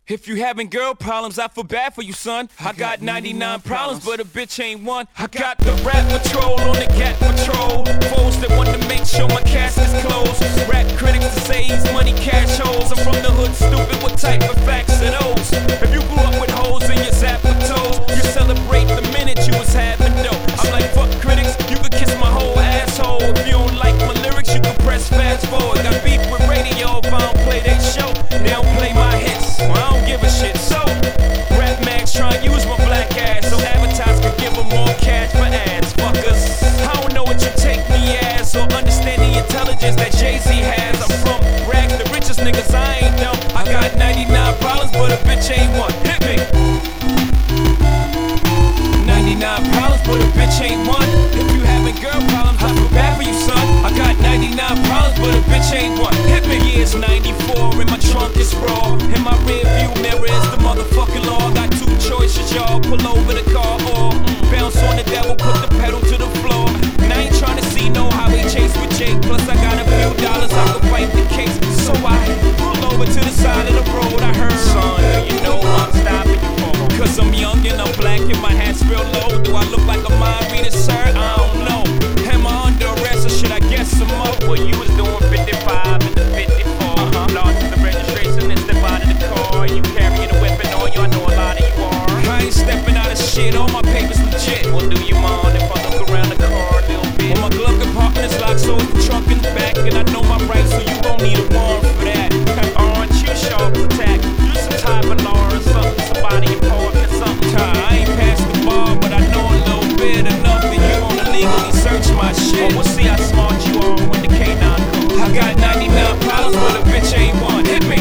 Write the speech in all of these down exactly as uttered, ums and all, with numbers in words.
If you having girl problems, I feel bad for you, son. I got ninety-nine problems, but a bitch ain't one. I got the rap patrol on the cat patrol. Foes that want to make sure my cast is closed. Rap critics to say he's money cash holes. I'm from the hood, stupid, what type of facts are those? If you grew up with holes in your zap for toes, you celebrate the minute you was having dope. I'm like, fuck critics, you could kiss my whole asshole. If you don't like my lyrics, you can press fast forward. Got beef with radio if I don't play they show. They don't play my hits, well, I don't give a shit. So, Rap Max try and use my black ass so advertisers can give them more cash for ads. Fuckers, I don't know what you take me as or understand the intelligence that Jay-Z has. I'm from rags, the richest niggas, I ain't dumb. I got ninety-nine problems, but a bitch ain't one. Hit me. ninety-nine problems, but a bitch ain't one. If you having girl problems, I feel bad for you, son. I got ninety-nine problems, but a bitch ain't one. Hit me. Yeah, it's ninety-four, and my trunk is raw. In my rear view mirror is the motherfucking law. Got two choices, y'all. Pull over the car or mm, bounce on the devil, put the pedal to the floor. And I ain't trying to see no highway chase with Jake. Plus, I got a few dollars, I could fight the case. So I pull over to the side of the road. I heard, son, you know I'm stopping you for. Cause I'm young and I'm black and my hat's real low. Do I look like a mind reader, sir? I don't know. Am I under arrest or should I guess some up? Well, you was doing fifty-five and the fifty-four. Uh-huh. Lost the registration and step out of the car. You carrying a weapon on you, I know a lot of you are. I ain't stepping out of shit, all my papers legit. Well, do you mind if I look around the car a little bit? Well, my glove compartment is locked, so it's the trunk in the back. And I know my rights, so you gon' need a warrant for that. Aren't you sharp attack? You some type of law or something, somebody important or something. I ain't past the bar, but I know a little bit enough, and you wanna legally search my shit. Well, we'll see how smart you are when the K nine comes. I got ninety-nine problems, but a bitch ain't one. Hit me.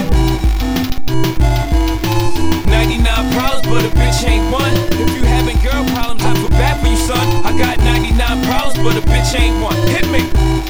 ninety-nine problems, but a bitch ain't one. If you having girl problems, I feel bad for you, son. I got ninety-nine problems, but a bitch ain't one. Hit me.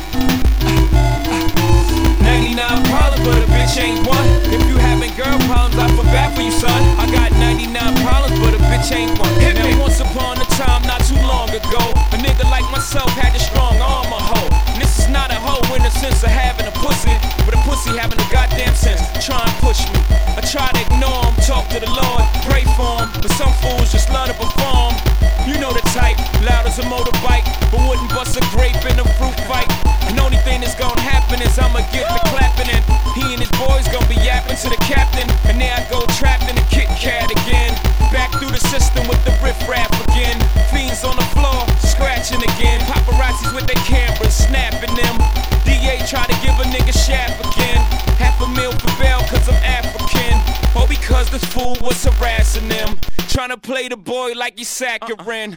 ninety-nine problems, but a bitch ain't one. If you having girl problems, I feel bad for you, son. I got ninety-nine problems, but a bitch ain't one. Hit me. Now, once upon a time, not too long ago, a nigga like myself had a strong arm, a hoe. And this is not a hoe in the sense of having a pussy, but a pussy having a goddamn sense. Try and push me. I try to ignore him, talk to the Lord, pray for him, but some fools just love to perform. You know the type, loud as a motorbike, but wouldn't bust a grape in a fruit fight. And only thing that's gonna happen is I'ma get the clapping, and he and his boys gonna be yapping to the captain. And there I go trapped in the Kit Kat again, back through the system with the riff rap again. Fiends on the floor, scratching again. Paparazzis with their cameras, snapping them. D A try to give a nigga shaft again. Half a meal for bail cause I'm African, or because this fool was harassing them, trying to play the boy like he's saccharine.